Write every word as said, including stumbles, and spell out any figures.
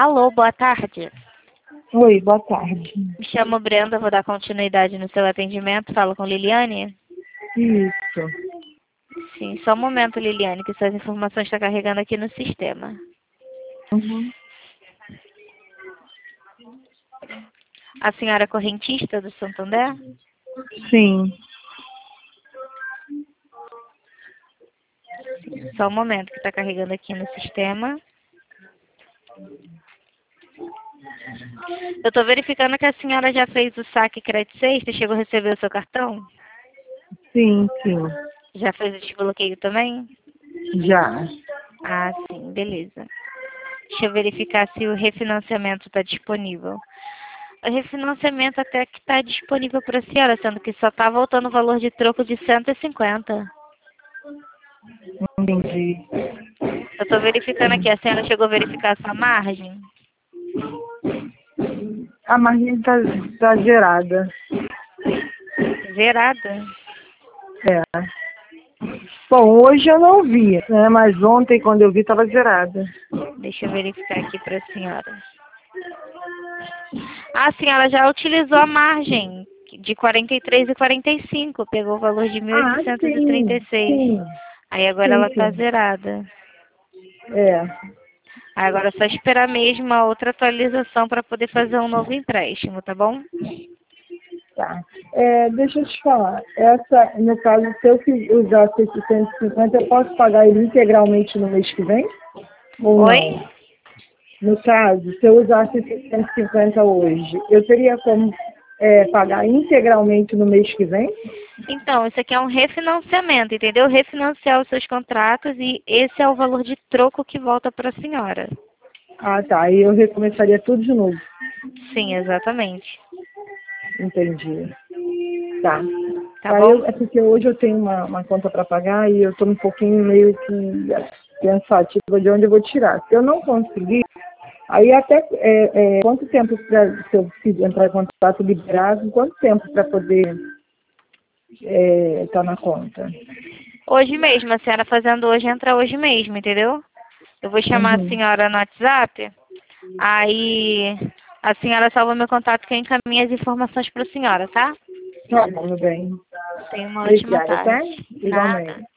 Alô, boa tarde. Oi, boa tarde. Me chamo Brenda, vou dar continuidade no seu atendimento. Falo com Liliane? Isso. Sim, só um momento, Liliane, que suas informações estão carregando aqui no sistema. Uhum. A senhora é correntista do Santander? Sim. Só um momento que está carregando aqui no sistema. Eu estou verificando que a senhora já fez o saque crédito sexta e chegou a receber o seu cartão? Sim, sim. Já fez o desbloqueio também? Já. Ah, sim, beleza. Deixa eu verificar se o refinanciamento está disponível. O refinanciamento até que está disponível para a senhora, sendo que só está voltando o valor de troco de cento e cinquenta. Entendi. Eu estou verificando aqui, a senhora chegou a verificar a sua margem? A margem tá, tá gerada. Zerada? É. Bom, hoje eu não vi, né? Mas ontem, quando eu vi, estava zerada. Deixa eu verificar aqui para a senhora. A senhora já utilizou a margem de quarenta e três e quarenta e cinco, pegou o valor de mil Ah, oitocentos e trinta sim, e seis. sim. Aí agora ela Sim, está sim. zerada. É. Aí agora é só esperar mesmo a outra atualização para poder fazer um novo empréstimo, tá bom? Tá. É, deixa eu te falar. Essa, no caso, se eu fiz- usar seiscentos e cinquenta, eu posso pagar ele integralmente no mês que vem? Ou Oi? não? No caso, se eu usasse seiscentos e cinquenta hoje, eu teria como é, pagar integralmente no mês que vem? Então, isso aqui é um refinanciamento, entendeu? Refinanciar os seus contratos e esse é o valor de troco que volta para a senhora. Ah, tá. Aí eu recomeçaria tudo de novo. Sim, exatamente. Entendi. Tá. Tá Aí bom? eu, é porque hoje eu tenho uma, uma conta para pagar e eu estou um pouquinho meio que pensativa de onde eu vou tirar. Se eu não conseguir, aí até é, é, quanto tempo para se eu preciso entrar em contato liberado, quanto tempo para poder estar na conta? Hoje mesmo, a senhora fazendo hoje, entra hoje mesmo, entendeu? Eu vou chamar a Uhum. senhora no WhatsApp, aí a senhora salva meu contato que eu encaminho as informações para a senhora, tá? Tá bom, meu bem. Tenha uma ótima Obrigada, tá? tarde. Igualmente. Nada.